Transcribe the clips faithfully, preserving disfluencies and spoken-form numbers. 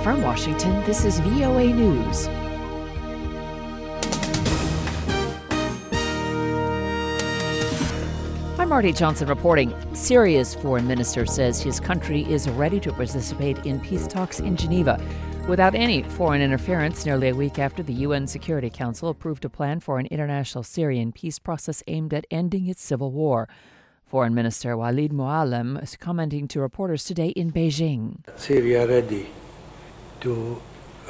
From Washington, this is V O A News. I'm Marty Johnson reporting. Syria's foreign minister says his country is ready to participate in peace talks in Geneva without any foreign interference, nearly a week after the U N Security Council approved a plan for an international Syrian peace process aimed at ending its civil war. Foreign Minister Walid Muallim is commenting to reporters today in Beijing. Syria ready to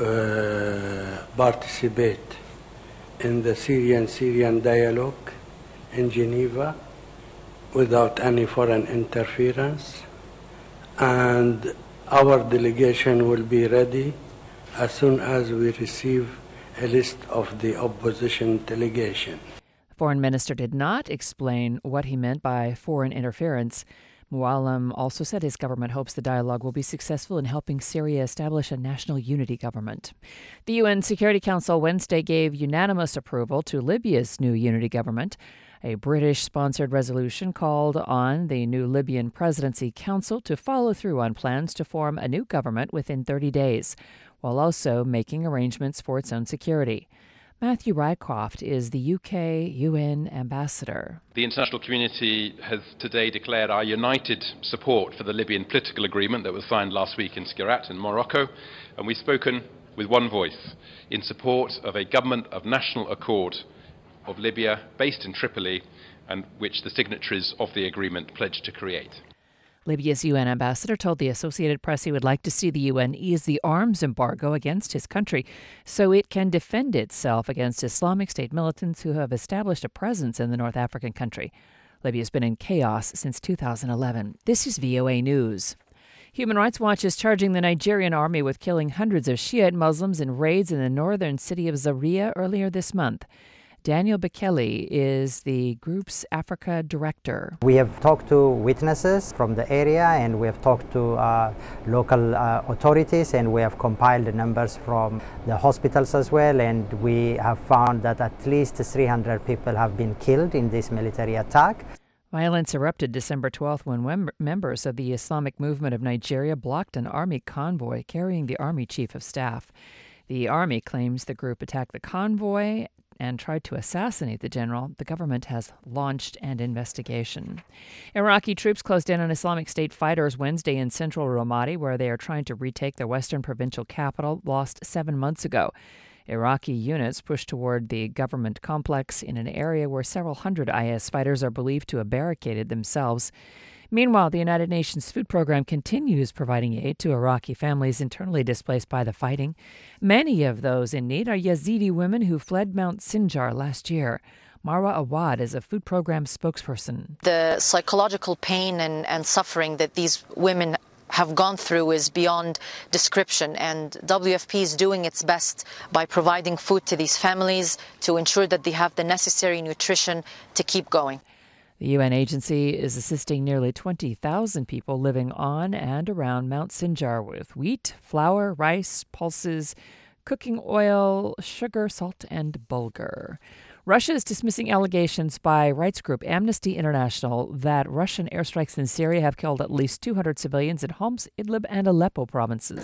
uh, participate in the Syrian-Syrian dialogue in Geneva without any foreign interference, and our delegation will be ready as soon as we receive a list of the opposition delegation. The foreign minister did not explain what he meant by foreign interference. Muallim also said his government hopes the dialogue will be successful in helping Syria establish a national unity government. The U N Security Council Wednesday gave unanimous approval to Libya's new unity government. A British-sponsored resolution called on the new Libyan Presidency Council to follow through on plans to form a new government within thirty days, while also making arrangements for its own security. Matthew Rycroft is the U K U N ambassador. The international community has today declared our united support for the Libyan political agreement that was signed last week in Skhirat in Morocco, and we've spoken with one voice in support of a government of national accord of Libya based in Tripoli, and which the signatories of the agreement pledged to create. Libya's U N ambassador told the Associated Press he would like to see the U N ease the arms embargo against his country so it can defend itself against Islamic State militants who have established a presence in the North African country. Libya's been in chaos since two thousand eleven. This is V O A News. Human Rights Watch is charging the Nigerian army with killing hundreds of Shiite Muslims in raids in the northern city of Zaria earlier this month. Daniel Bekele is the group's Africa director. We have talked to witnesses from the area, and we have talked to uh, local uh, authorities, and we have compiled the numbers from the hospitals as well, and we have found that at least three hundred people have been killed in this military attack. Violence erupted December twelfth when mem- members of the Islamic Movement of Nigeria blocked an army convoy carrying the army chief of staff. The army claims the group attacked the convoy and tried to assassinate the general. The government has launched an investigation. Iraqi troops closed in on Islamic State fighters Wednesday in central Ramadi, where they are trying to retake their western provincial capital, lost seven months ago. Iraqi units pushed toward the government complex in an area where several hundred I S fighters are believed to have barricaded themselves. Meanwhile, the United Nations Food Program continues providing aid to Iraqi families internally displaced by the fighting. Many of those in need are Yazidi women who fled Mount Sinjar last year. Marwa Awad is a food program spokesperson. The psychological pain and, and suffering that these women have gone through is beyond description, and W F P is doing its best by providing food to these families to ensure that they have the necessary nutrition to keep going. The U N agency is assisting nearly twenty thousand people living on and around Mount Sinjar with wheat, flour, rice, pulses, cooking oil, sugar, salt, and bulgur. Russia is dismissing allegations by rights group Amnesty International that Russian airstrikes in Syria have killed at least two hundred civilians in Homs, Idlib, and Aleppo provinces.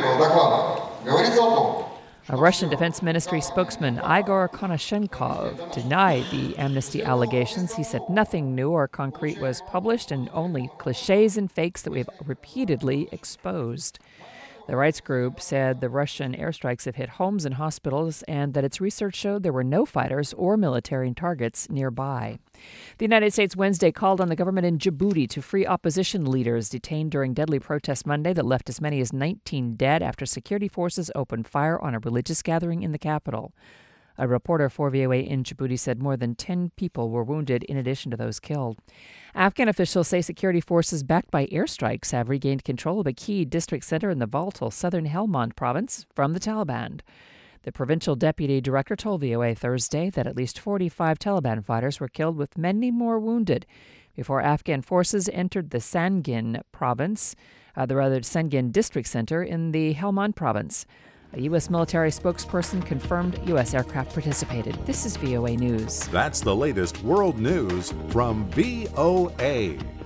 A Russian Defense Ministry spokesman, Igor Konashenkov, denied the Amnesty allegations. He said nothing new or concrete was published and only cliches and fakes that we've repeatedly exposed. The rights group said the Russian airstrikes have hit homes and hospitals and that its research showed there were no fighters or military targets nearby. The United States Wednesday called on the government in Djibouti to free opposition leaders detained during deadly protests Monday that left as many as nineteen dead after security forces opened fire on a religious gathering in the capital. A reporter for V O A in Djibouti said more than ten people were wounded in addition to those killed. Afghan officials say security forces backed by airstrikes have regained control of a key district center in the volatile southern Helmand province from the Taliban. The provincial deputy director told V O A Thursday that at least forty-five Taliban fighters were killed with many more wounded before Afghan forces entered the Sangin province, uh, the rather Sangin district center in the Helmand province. A U S military spokesperson confirmed U S aircraft participated. This is V O A News. That's the latest world news from V O A.